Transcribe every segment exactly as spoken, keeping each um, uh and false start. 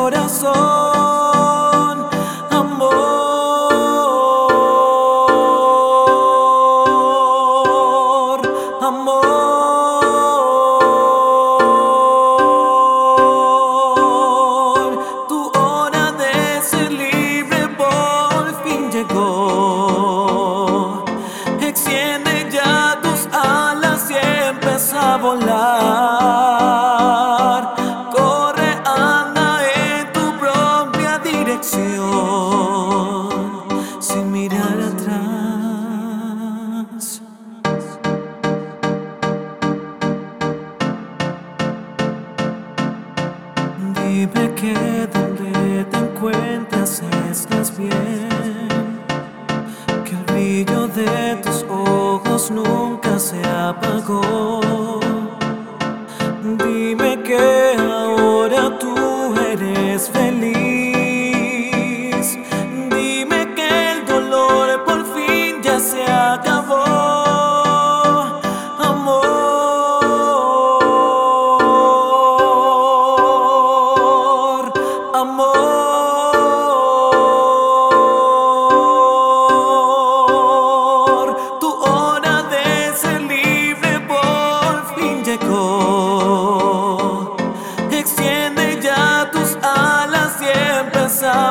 corazón, amor, amor. Tu hora de ser libre por fin llegó. Extiende ya tus alas y empieza a volar. Corre, anda en tu propia dirección, sin mirar atrás. Dime que donde te encuentras estás bien, que el brillo de tus ojos nunca se apagó. Dime que ahora tú eres feliz. Dime que el dolor por fin ya se acabó. Amor, amor. Tu hora de ser libre por fin llegó. Extiende ya tus alas y empieza a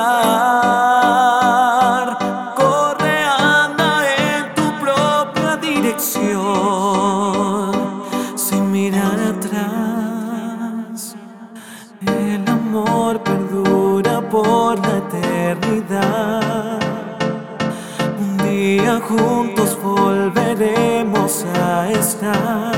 volar. Corre, anda en tu propia dirección, sin mirar atrás. El amor perdura por la eternidad. Un día juntos volveremos a estar.